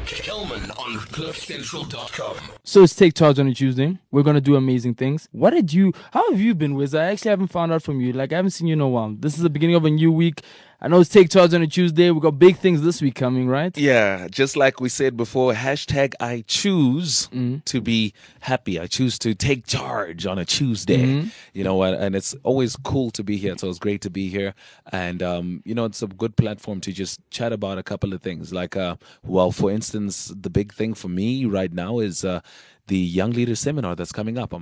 Kelman on CliffCentral.com. So it's Take Charge on a Tuesday. We're going to do amazing things. How have you been, Wiz? I actually haven't found out from you. I haven't seen you in a while. This is the beginning of a new week. I know it's Take Charge on a Tuesday. We got big things this week coming, right? Yeah, just like we said before, hashtag I choose to be happy. I choose to take charge on a Tuesday. You know what? And it's always cool to be here. So it's great to be here. And, it's a good platform to just chat about a couple of things. For instance, the big thing for me right now is the Young Leader Seminar that's coming up.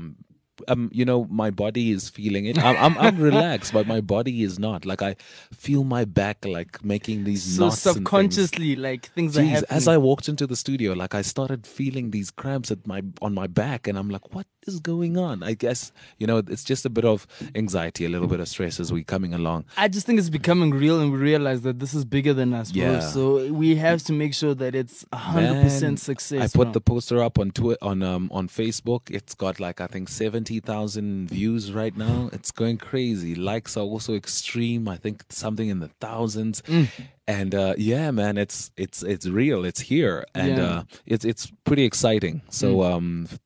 My body is feeling it. I'm relaxed, but my body is not. I feel my back making these knots. So subconsciously, things are happening. As I walked into the studio, I started feeling these cramps on my back, and I'm like, what is going on? I guess it's just a bit of anxiety, a little bit of stress as we're coming along. I just think it's becoming real, and we realize that this is bigger than us, bro. Yeah. So we have to make sure that it's 100% success. I put the poster up on on Facebook. It's got I think 70,000 views right now. It's going crazy. Likes are also extreme. I think something in the thousands. And man, it's real. It's here, and it's pretty exciting. So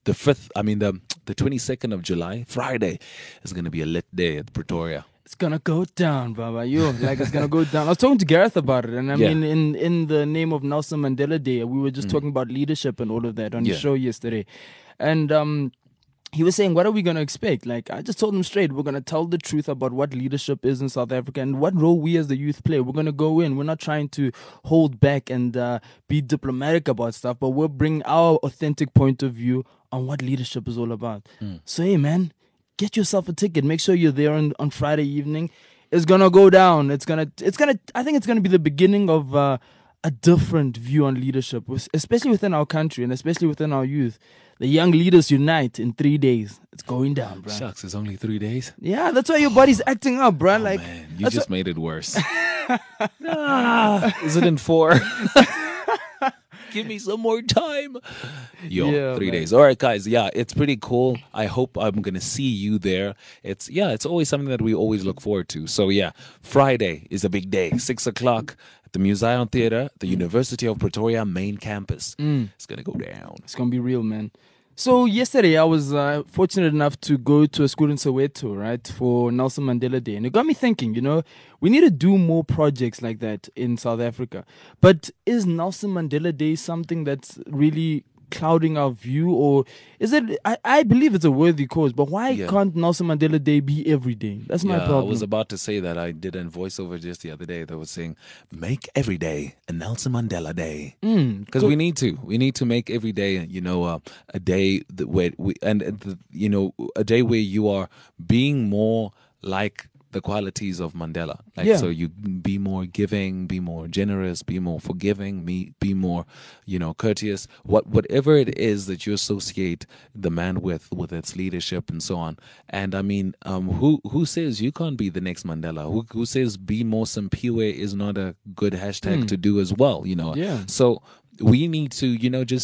the 22nd of July, Friday, is going to be a lit day at Pretoria. It's gonna go down, Baba. It's gonna go down. I was talking to Gareth about it, and in the name of Nelson Mandela Day, we were just talking about leadership and all of that on the show yesterday, and he was saying, what are we going to expect? I just told him straight, we're going to tell the truth about what leadership is in South Africa and what role we as the youth play. We're going to go in. We're not trying to hold back and be diplomatic about stuff, but we're bringing our authentic point of view on what leadership is all about. So, hey, man, get yourself a ticket. Make sure you're there on Friday evening. It's going to go down. I think it's going to be the beginning of a different view on leadership, especially within our country and especially within our youth. The young leaders unite in 3 days. It's going down, bro. Shucks, it's only 3 days. Yeah, that's why your body's acting up, bro. Man, you just made it worse. Is it in 4? Give me some more time. 3 days. All right, guys. Yeah, it's pretty cool. I hope I'm going to see you there. It's always something that we always look forward to. So, Friday is a big day. 6 o'clock at the Museum Theatre, the University of Pretoria main campus. It's going to go down. It's going to be real, man. So yesterday I was fortunate enough to go to a school in Soweto, right, for Nelson Mandela Day. And it got me thinking, we need to do more projects like that in South Africa. But is Nelson Mandela Day something that's really clouding our view, or is it? I believe it's a worthy cause, but why can't Nelson Mandela Day be every day? That's my problem. I was about to say that. I did a voiceover just the other day that was saying, make every day a Nelson Mandela Day. Because we need to make every day, a day a day where you are being more like the qualities of Mandela. So you be more giving, be more generous, be more forgiving, be more, courteous. Whatever it is that you associate the man with its leadership and so on. And I mean, who says you can't be the next Mandela? Who says be more Simpiwe is not a good hashtag to do as well? Yeah. So we need to,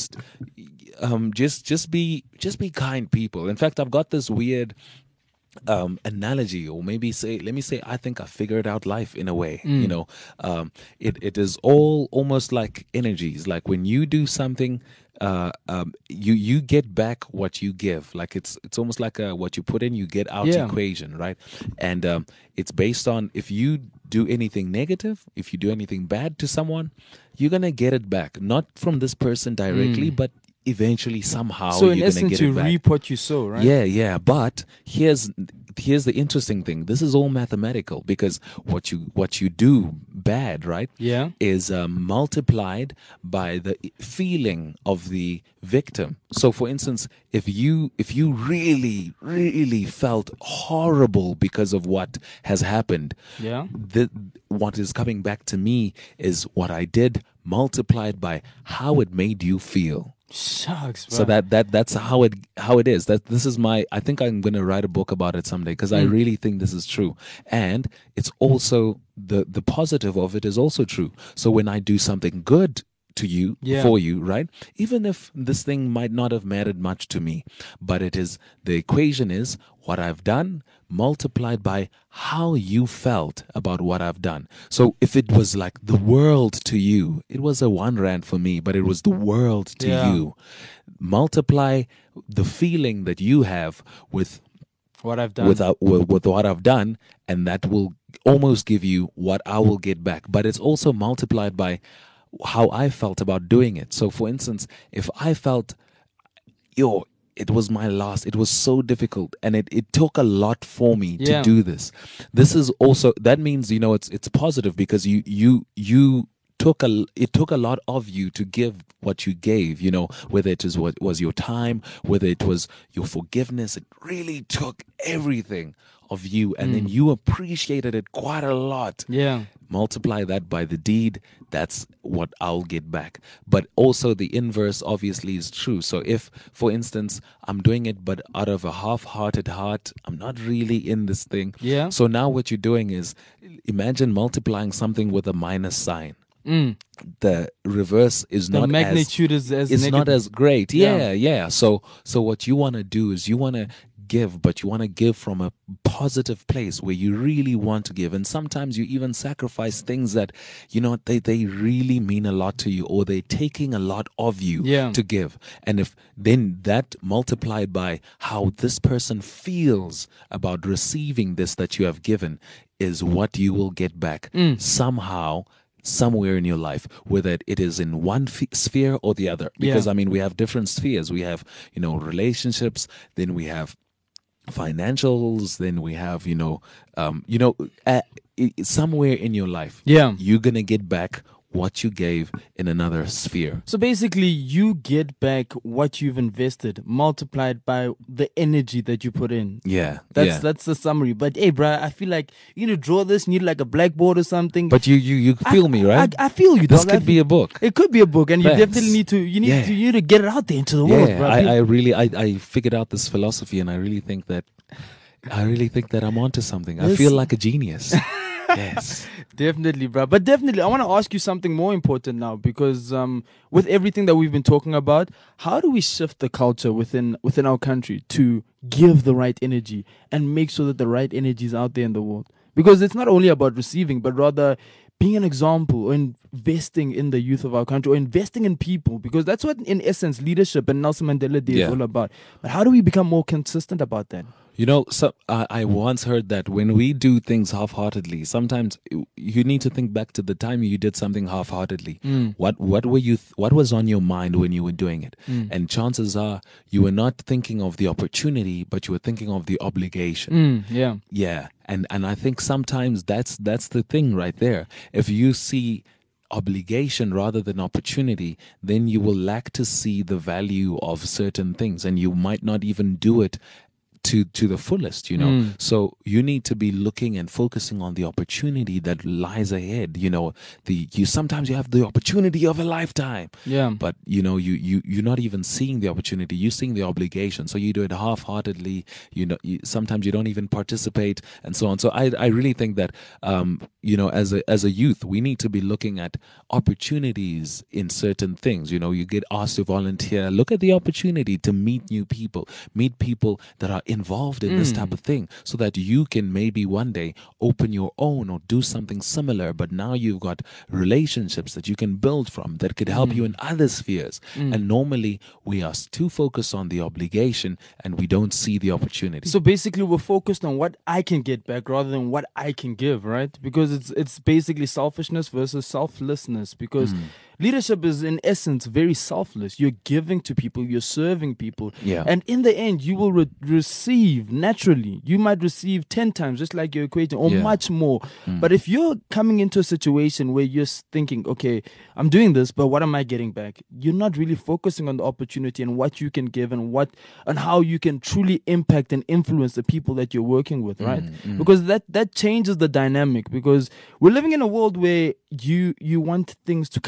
just be kind people. In fact, I've got this weird analogy, or let me say I think I figured out life in a way. It is all almost like energies. Like when you do something, you get back what you give. It's almost like what you put in, you get out equation, right? And it's based on, if you do anything negative, if you do anything bad to someone, you're gonna get it back, not from this person directly, but eventually somehow. So in you're essence, get you it back. reap what you sow, right? Yeah. But here's the interesting thing. This is all mathematical, because what you do bad, right? Yeah. Is multiplied by the feeling of the victim. So, for instance, if you really, really felt horrible because of what has happened, what is coming back to me is what I did multiplied by how it made you feel. Shucks, bro. So that's how it is. This is I think I'm going to write a book about it someday, because I really think this is true. And it's also the positive of it is also true. So when I do something good to you, for you, right? Even if this thing might not have mattered much to me, but the equation is what I've done multiplied by how you felt about what I've done. So if it was like the world to you, it was a 1 rand for me, but it was the world to you. Multiply the feeling that you have with what I've done, with what I've done, and that will almost give you what I will get back. But it's also multiplied by how I felt about doing it. So for instance, if I felt, it was my last, it was so difficult, and it took a lot for me to do this. This is also, that means, it's positive, because you it took a lot of you to give what you gave, whether it was your time, whether it was your forgiveness. It really took everything of you, and then you appreciated it quite a lot. Yeah. Multiply that by the deed, that's what I'll get back. But also the inverse obviously is true. So if, for instance, I'm doing it but out of a half-hearted heart, I'm not really in this thing. Yeah. So now what you're doing is, imagine multiplying something with a minus sign. The reverse is the not magnitude as is not as great. Yeah. So what you want to do is you want to give, but you want to give from a positive place where you really want to give. And sometimes you even sacrifice things that they really mean a lot to you, or they're taking a lot of you to give. And if then that multiplied by how this person feels about receiving this that you have given is what you will get back somehow, somewhere in your life, whether it is in one sphere or the other. Because we have different spheres. We have relationships, then we have financials, then we have somewhere in your life you're gonna get back what you gave in another sphere. So basically, you get back what you've invested multiplied by the energy that you put in. That's the summary. But hey, bro, I feel like you need to draw this. You need like a blackboard or something. But you feel me, right? I feel you. This could be a book. It could be a book, and you definitely need to. You need to get it out there into the world, bro. I figured out this philosophy, and I really think that I'm onto something. I feel like a genius. Yes. Definitely, bro. But definitely, I want to ask you something more important now, because with everything that we've been talking about, how do we shift the culture within our country to give the right energy and make sure that the right energy is out there in the world? Because it's not only about receiving, but rather being an example or investing in the youth of our country, or investing in people, because that's what, in essence, leadership and Nelson Mandela Day is all about. But how do we become more consistent about that? I once heard that when we do things half-heartedly, sometimes you need to think back to the time you did something half-heartedly. What was on your mind when you were doing it? And chances are you were not thinking of the opportunity, but you were thinking of the obligation. Yeah. And I think sometimes that's the thing right there. If you see obligation rather than opportunity, then you will lack to see the value of certain things, and you might not even do it to the fullest, So you need to be looking and focusing on the opportunity that lies ahead. Sometimes you have the opportunity of a lifetime. But you're not even seeing the opportunity, you're seeing the obligation. So you do it half-heartedly, sometimes you don't even participate, and so on. So I really think that as a youth, we need to be looking at opportunities in certain things. You get asked to volunteer, look at the opportunity to meet new people, meet people that are involved in this type of thing, so that you can maybe one day open your own or do something similar. But now you've got relationships that you can build from that could help you in other spheres. And normally we are too focused on the obligation and we don't see the opportunity. So basically we're focused on what I can get back rather than what I can give, right? Because it's basically selfishness versus selflessness, because leadership is in essence very selfless. You're giving to people, you're serving people, and in the end you will receive naturally. You might receive 10 times, just like you're equating, or much more. But if you're coming into a situation where you're thinking, okay, I'm doing this, but what am I getting back? You're not really focusing on the opportunity and what you can give and how you can truly impact and influence the people that you're working with, right? Because that changes the dynamic, because we're living in a world where you want things to come to you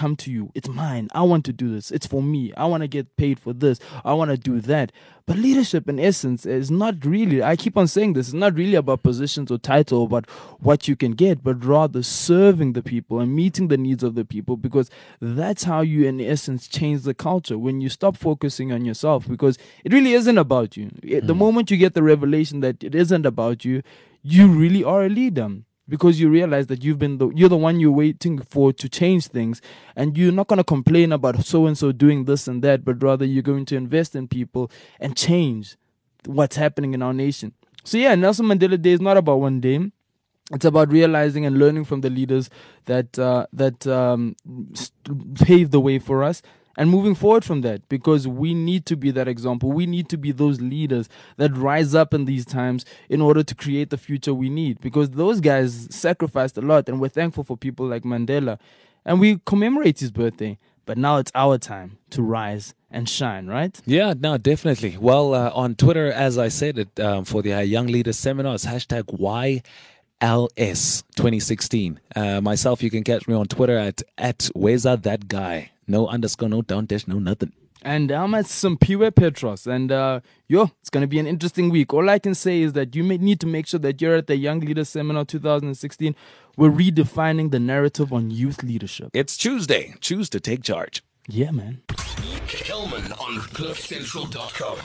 you. It's mine. I want to do this. It's for me. I want to get paid for this. I want to do that. But leadership, in essence, is not really, I keep on saying this, it's not really about positions or title or about what you can get, but rather serving the people and meeting the needs of the people, because that's how you, in essence, change the culture. When you stop focusing on yourself, because it really isn't about you. The moment you get the revelation that it isn't about you, you really are a leader. Because you realize that you're the one you're waiting for to change things, and you're not going to complain about so and so doing this and that, but rather you're going to invest in people and change what's happening in our nation. So yeah, Nelson Mandela Day is not about one day. It's about realizing and learning from the leaders that paved the way for us, and moving forward from that, because we need to be that example. We need to be those leaders that rise up in these times in order to create the future we need, because those guys sacrificed a lot, and we're thankful for people like Mandela, and we commemorate his birthday. But now it's our time to rise and shine, right? Yeah, no, definitely. Well, on Twitter, as I said, it for the Young Leaders Seminar, it's hashtag YLS 2016. Myself, you can catch me on Twitter at Weza That Guy. No underscore, no down dash, no nothing. And I'm at Simpiwe Petros. And it's going to be an interesting week. All I can say is that you may need to make sure that you're at the Young Leaders Seminar 2016. We're redefining the narrative on youth leadership. It's Tuesday. Choose to take charge. Yeah, man. Kelman on CliffCentral.com.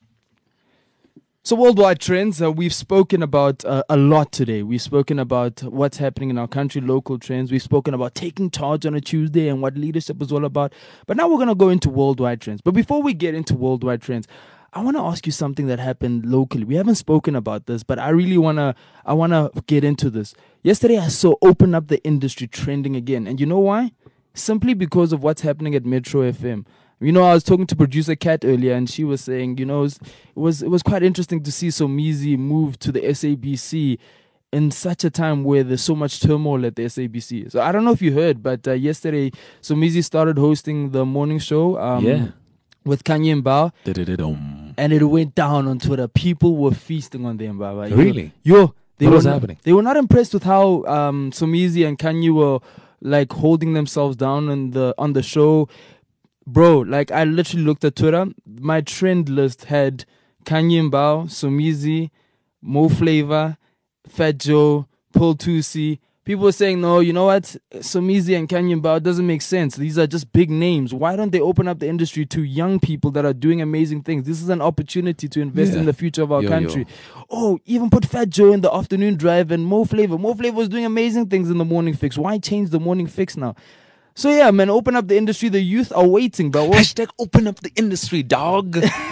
So worldwide trends, we've spoken about a lot today. We've spoken about what's happening in our country, local trends. We've spoken about taking charge on a Tuesday and what leadership is all about. But now we're going to go into worldwide trends. But before we get into worldwide trends, I want to ask you something that happened locally. We haven't spoken about this, but I really want to get into this. Yesterday, I saw Open Up the Industry trending again. And you know why? Simply because of what's happening at Metro FM. You know, I was talking to producer Kat earlier, and she was saying, it was quite interesting to see Somizi move to the SABC in such a time where there's so much turmoil at the SABC. So I don't know if you heard, but yesterday Somizi started hosting the morning show with Kanye Mbao. And it went down on Twitter. People were feasting on them, Baba. Really? What was happening? They were not impressed with how Somizi and Kanye were like holding themselves down on the show. Bro, like I literally looked at Twitter. My trend list had Kanye Mbao, Somizi, Mo Flavor, Fat Joe, Paul Tusi. People were saying, no, you know what? Somizi and Kanye Mbao doesn't make sense. These are just big names. Why don't they open up the industry to young people that are doing amazing things? This is an opportunity to invest in the future of our country. Oh, even put Fat Joe in the afternoon drive and Mo Flavor. Mo Flavor was doing amazing things in the morning fix. Why change the morning fix now? So yeah, man, open up the industry. The youth are waiting, bro. Hashtag open up the industry, dog.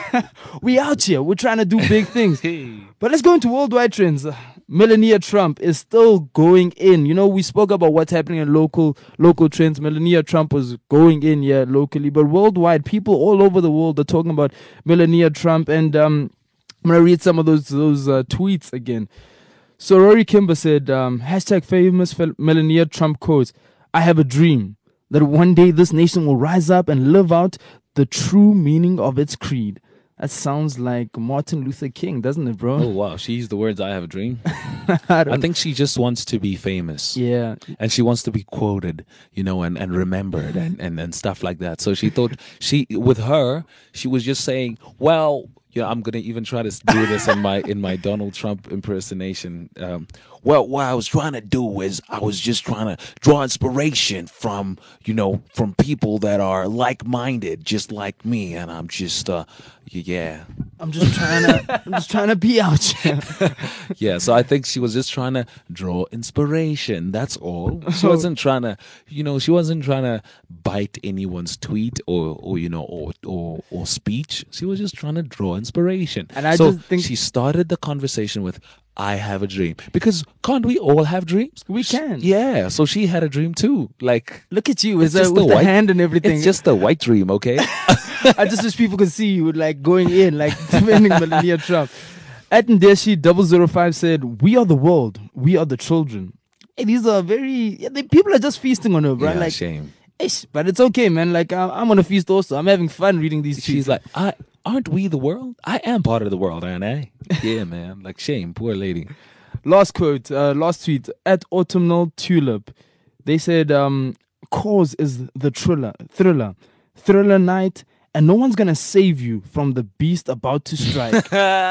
We out here. We're trying to do big things. But let's go into worldwide trends. Melania Trump is still going in. You know, we spoke about what's happening in local trends. Melania Trump was going in, locally. But worldwide, people all over the world are talking about Melania Trump. And I'm going to read some of those tweets again. So Rory Kimber said, hashtag famous Melania Trump quotes, "I have a dream that one day this nation will rise up and live out the true meaning of its creed." That sounds like Martin Luther King, doesn't it, bro? Oh, wow. She used the words, "I have a dream." I think she just wants to be famous. Yeah. And she wants to be quoted, and remembered and stuff like that. So she thought she was just saying, well, I'm going to even try to do this in my Donald Trump impersonation. Well, what I was trying to do is I was just trying to draw inspiration from people that are like-minded, just like me. And I'm just, I'm just trying to be out here. Yeah, so I think she was just trying to draw inspiration. That's all. She wasn't trying to bite anyone's tweet or speech. She was just trying to draw inspiration. And I just think she started the conversation with, "I have a dream." Because can't we all have dreams? We can. Yeah, so she had a dream too. Like, look at you with the hand and everything. It's just a white dream, okay? I just wish people could see you like going in, like defending Melania Trump. At Ndeshi 005 said, "We are the world. We are the children." Hey, these are people are just feasting on her, bro. Yeah, like, shame. But it's okay, man. Like, I'm on a feast also. I'm having fun reading these tweets. She's like, aren't we the world? I am part of the world, aren't I? Yeah, man. Like, shame. Poor lady. Last tweet, at Autumnal Tulip. They said, cause is the thriller night, and no one's gonna save you from the beast about to strike.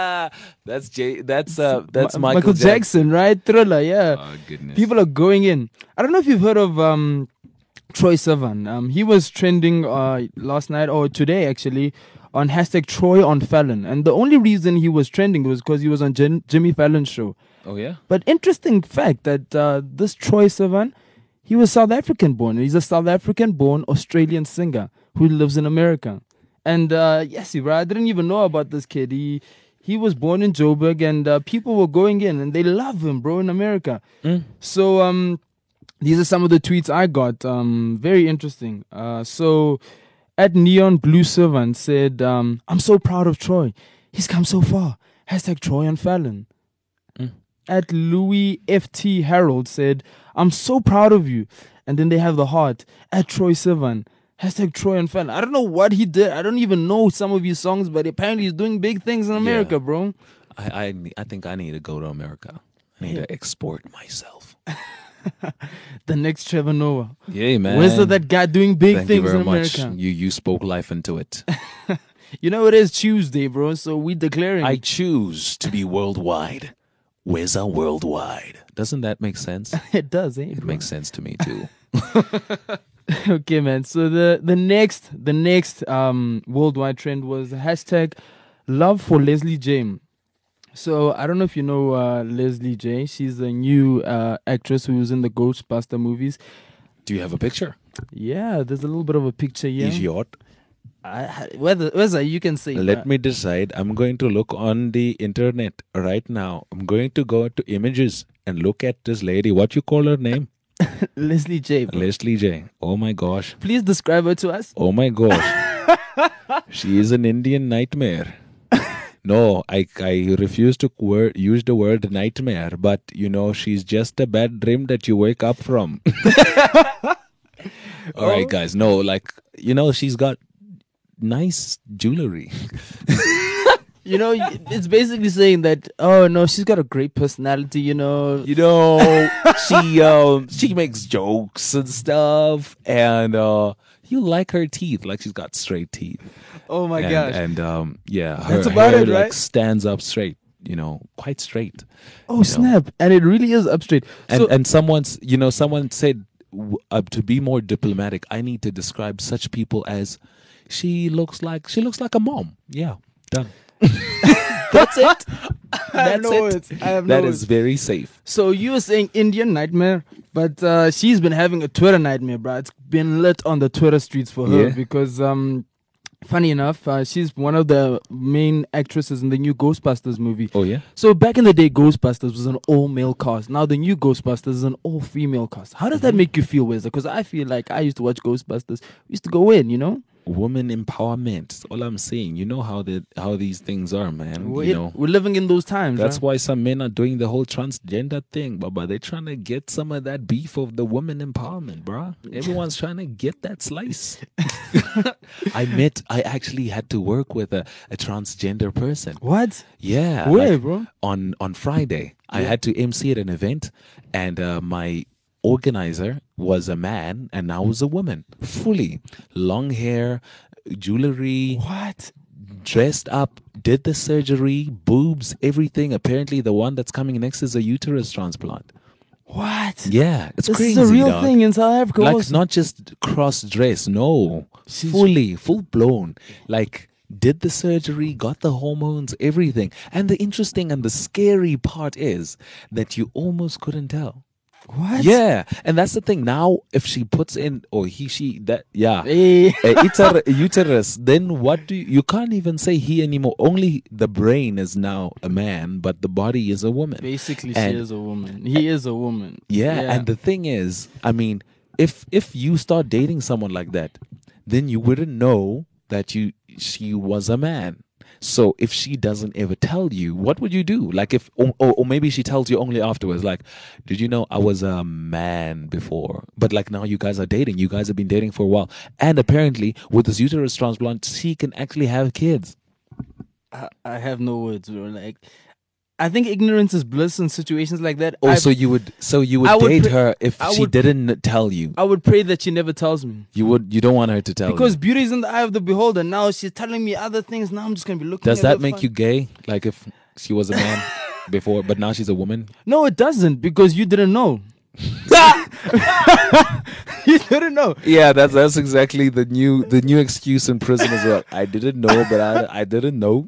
That's Michael Jackson, right? Thriller, yeah. Oh goodness. People are going in. I don't know if you've heard of Troy Sivan. He was trending last night or today actually on hashtag Troy on Fallon, and the only reason he was trending was because he was on Jimmy Fallon's show. Oh yeah. But interesting fact that this Troy Sivan, he was South African born. He's a South African born Australian singer who lives in America. And yes, bro, I didn't even know about this kid. He was born in Joburg, and people were going in, and they love him, bro, in America. So these are some of the tweets I got. Very interesting. So at Neon Blue Servant said, I'm so proud of Troy. He's come so far. Hashtag Troy on Fallon. At Louis FT Harold said, I'm so proud of you. And then they have the heart. At Troy Sivan. Hashtag Troy and Fallon. I don't know what he did. I don't even know some of his songs, but apparently he's doing big things in America, bro. I think I need to go to America. I need to export myself. The next Trevor Noah. Yeah, man. Where's that guy doing big Thank things you very in much. America? You spoke life into it. You know, it is Tuesday, bro, so we declaring. I choose to be worldwide. Where's our worldwide? Doesn't that make sense? It does, eh? It makes sense to me too. Okay, man. So the next worldwide trend was hashtag love for Leslie J. So I don't know if you know Leslie J. She's a new actress who was in the Ghostbuster movies. Do you have a picture? Yeah, there's a little bit of a picture here. Idiot. Whether you can say. Let me decide. I'm going to look on the internet right now. I'm going to go to images and look at this lady. What you call her name? Leslie J. Bro. Leslie J. Oh my gosh. Please describe her to us. Oh my gosh. She is an Indian nightmare. No, I refuse to use the word nightmare, but you know, she's just a bad dream that you wake up from. All right, guys. No, like, you know, she's got nice jewelry. You know, it's basically saying that, oh no, she's got a great personality, you know. She makes jokes and stuff, and you like her teeth, like she's got straight teeth. Oh my gosh. And yeah, That's her about hair it, right? like stands up straight, you know, quite straight. Oh snap. And it really is up straight. And someone said, to be more diplomatic, I need to describe such people as she looks like a mom. Yeah, done. That's it. That's it. I have That no is very safe. So you were saying Indian nightmare, but she's been having a Twitter nightmare, bro. It's been lit on the Twitter streets for her because, funny enough, she's one of the main actresses in the new Ghostbusters movie. Oh yeah. So back in the day, Ghostbusters was an all-male cast. Now the new Ghostbusters is an all-female cast. How does that make you feel, Weza? Because I feel like I used to watch Ghostbusters. We used to go in, you know. Woman empowerment. That's all I'm saying. You know how these things are, man. We're living in those times. That's right? why some men are doing the whole transgender thing, but they're trying to get some of that beef of the woman empowerment, bruh. Everyone's trying to get that slice. I actually had to work with a transgender person. What? Yeah. Where, bro? On Friday, I had to MC at an event, and my organizer was a man and I was a woman. Fully. Long hair, jewelry. What? Dressed up, did the surgery, boobs, everything. Apparently the one that's coming next is a uterus transplant. What? Yeah, it's this crazy. This is a real dog. thing in South Africa. Like also. not just cross-dress, no. Full blown. Like did the surgery, got the hormones, everything. And the interesting and the scary part is that you almost couldn't tell. What? Yeah, and that's the thing. Now, if she puts in or she Hey. uterus, then what do you can't even say he anymore. Only the brain is now a man, but the body is a woman. Basically, she is a woman. He is a woman. Yeah, and the thing is, I mean, if you start dating someone like that, then you wouldn't know that she was a man. So if she doesn't ever tell you, what would you do? Like if, or maybe she tells you only afterwards, like, did you know I was a man before? But like now you guys are dating. You guys have been dating for a while. And apparently with this uterus transplant, she can actually have kids. I have no words, bro. Like, I think ignorance is bliss in situations like that. Oh, so you would I would date pre- her if I she would- didn't tell you. I would pray that she never tells me. You don't want her to tell Because you. beauty is in the eye of the beholder. Now she's telling me other things. Now I'm just going to be looking Does at her that make fun. you gay? Like if she was a man before, but now she's a woman? No, it doesn't, because you didn't know. You didn't know. Yeah, that's exactly the new excuse in prison as well. I didn't know, but I didn't know.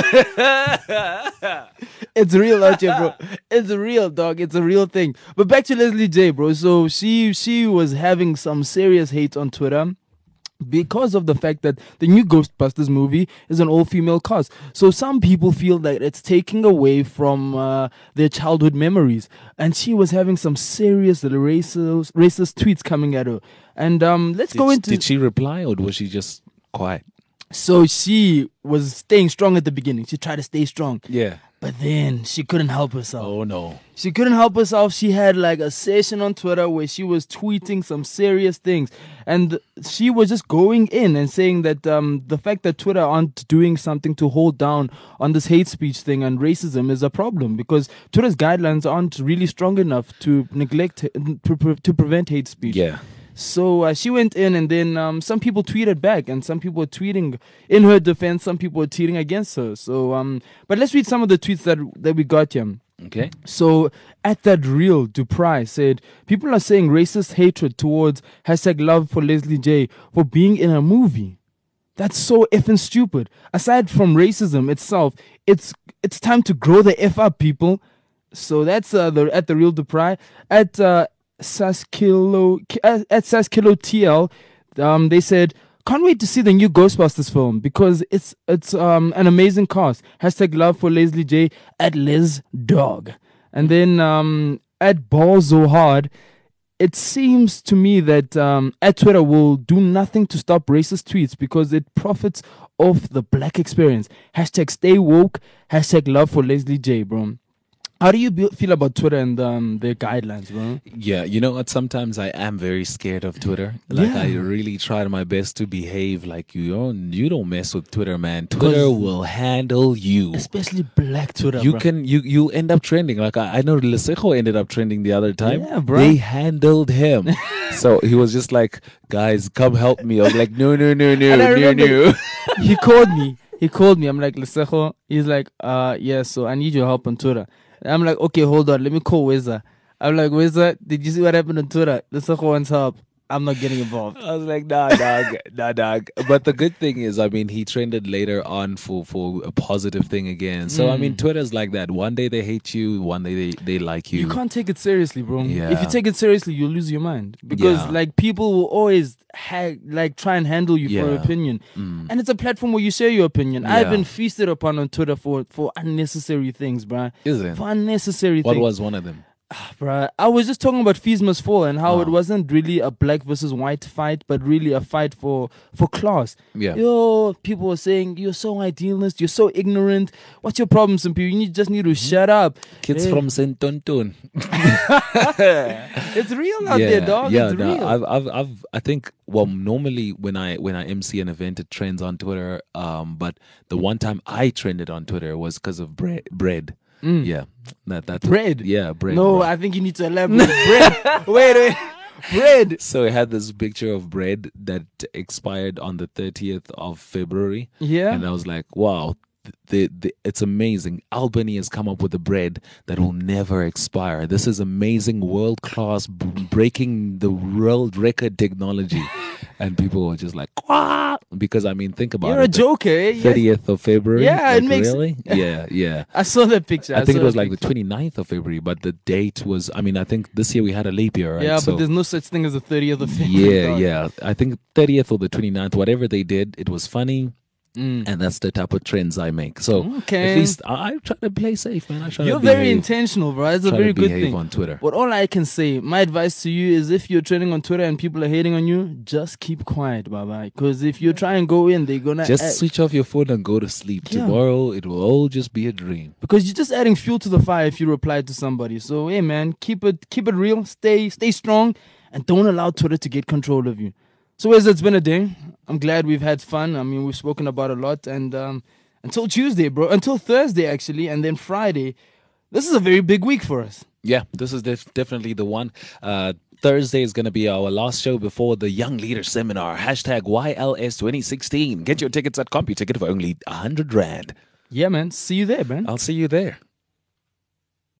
It's real out here, bro. It's real, dog. It's a real thing. But back to Leslie J, bro. So she was having some serious hate on Twitter because of the fact that the new Ghostbusters movie is an all-female cast. So some people feel that it's taking away from their childhood memories. And she was having some serious racist tweets coming at her. And let's go into... Did she reply or was she just quiet? So she was staying strong at the beginning. She tried to stay strong. Yeah. But then she couldn't help herself. Oh no. She couldn't help herself. She had like a session on Twitter where she was tweeting some serious things. And she was just going in and saying that the fact that Twitter aren't doing something to hold down on this hate speech thing and racism is a problem, because Twitter's guidelines aren't really strong enough to to prevent hate speech. Yeah. So she went in, and then some people tweeted back, and some people were tweeting in her defense. Some people were tweeting against her. So, but let's read some of the tweets that we got here. Okay. So, at that real, Dupri said, people are saying racist hatred towards #love for Leslie J for being in a movie. That's so effing stupid. Aside from racism itself, it's time to grow the F up, people. So that's at the real Dupri. At Saskilo TL, they said, can't wait to see the new Ghostbusters film because it's an amazing cast. #love for Leslie J at Les Dog. And then at Balls So Hard, it seems to me that at Twitter will do nothing to stop racist tweets because it profits off the black experience. #stay woke, #love for Leslie J, bro. How do you feel about Twitter and their guidelines, bro? Yeah, you know what? Sometimes I am very scared of Twitter. Like Yeah. I really try my best to behave like you don't mess with Twitter, man. Twitter will handle you. Especially black Twitter, You bro. can you end up trending. Like I know Lesejo ended up trending the other time. Yeah, bro. They handled him. So he was just like, guys, come help me. I was like, no. And I remember he called me. I'm like, Lesejo. He's like, yeah, so I need your help on Twitter. I'm like, okay, hold on. Let me call Weza. I'm like, Weza, did you see what happened on Twitter? Lesejo wants help. I'm not getting involved. I was like, nah, dog. But the good thing is, I mean, he trended later on for a positive thing again. So, I mean, Twitter's like that. One day they hate you, one day they like you. You can't take it seriously, bro. Yeah. If you take it seriously, you'll lose your mind. Because, Yeah. like, people will always, try and handle you for Yeah. opinion. And it's a platform where you share your opinion. Yeah. I've been feasted upon on Twitter for unnecessary things, bro. Is it? For unnecessary What things. was one of them? Bruh, I was just talking about Fees Must Fall and how it wasn't really a black versus white fight, but really a fight for class. Yeah. Yo, people were saying, you're so idealist, you're so ignorant. What's your problem, Simpi? You just need to shut up. Kids Hey, from Sentontun. it's real out there, dog. Yeah, it's no, real. I think normally when I MC an event, it trends on Twitter. But the one time I trended on Twitter was because of bread. Yeah, that Bread? Yeah, bread. No, bro. I think you need to elaborate. Bread. Wait. Bread. So it had this picture of bread that expired on the 30th of February. Yeah. And I was like, wow, it's amazing. Albany has come up with a bread that will never expire. This is amazing, world-class, breaking the world record technology. And people were just like, "Quah!" Because, I mean, think about You're it. a joker, eh? Yeah. 30th of February? Yeah, it Like, makes- Really? Yeah. I saw that picture. I think it saw was that like the picture. 29th of February, but the date was, I mean, I think this year we had a leap year, right? Yeah, So- but there's no such thing as the 30th of February. dog. yeah. I think 30th or the 29th, whatever they did, it was funny. And that's the type of trends I make. So Okay. at least I try to play safe, man. I try You're to very behave, intentional, bro. It's a try very to good behave thing. on Twitter. But all I can say, my advice to you is if you're trending on Twitter and people are hating on you, just keep quiet, bye. Because if you try and go in, they're gonna Just switch off your phone and go to sleep. Yeah. Tomorrow it will all just be a dream. because you're just adding fuel to the fire if you reply to somebody. So hey, man, keep it real. Stay strong, and don't allow Twitter to get control of you. So Wes, it's been a day. I'm glad we've had fun. I mean, we've spoken about a lot, and until Tuesday, bro. Until Thursday, actually, and then Friday. This is a very big week for us. Yeah, this is definitely the one. Thursday is going to be our last show before the Young Leader Seminar. Hashtag YLS 2016. Get your tickets at CompuTicket for only 100 Rand. Yeah, man. See you there, man. I'll see you there.